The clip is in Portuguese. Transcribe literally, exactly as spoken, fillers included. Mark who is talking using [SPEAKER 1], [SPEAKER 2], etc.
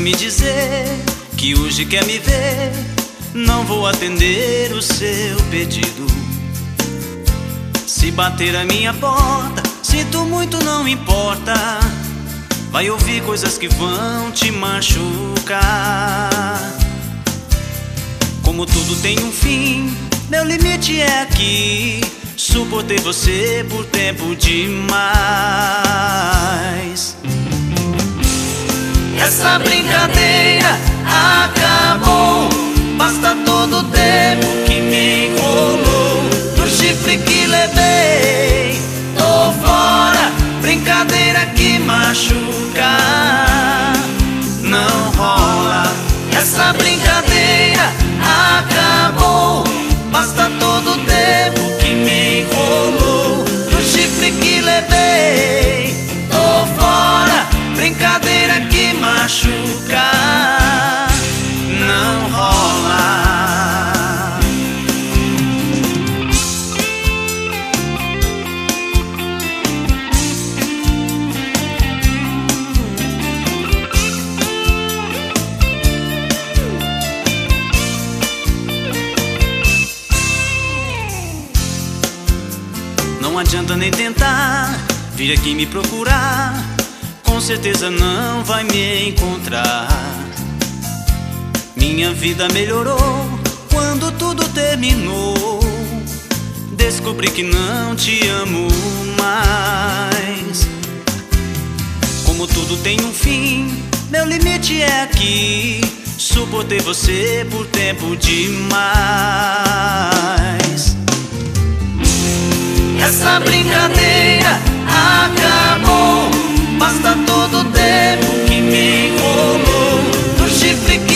[SPEAKER 1] me dizer que hoje quer me ver, não vou atender o seu pedido. Se bater a minha porta, sinto muito, não importa. Vai ouvir coisas que vão te machucar. Como tudo tem um fim, meu limite é aqui. Suportei você por tempo demais. Essa brincadeira acabou. Basta todo o tempo que me enrolou. No chifre que levei, tô fora. Brincadeira que machuca, não rola. Essa brincadeira acabou. Basta todo o tempo que me enrolou. No chifre que levei, tô fora. Brincadeira que machuca, não rola. Não adianta nem tentar vir aqui me procurar, com certeza não vai me encontrar. Minha vida melhorou quando tudo terminou. Descobri que não te amo mais. Como tudo tem um fim, meu limite é aqui. Suportei você por tempo demais. Essa brincadeira acabou. Basta todo o tempo que me enrolou. No chifre que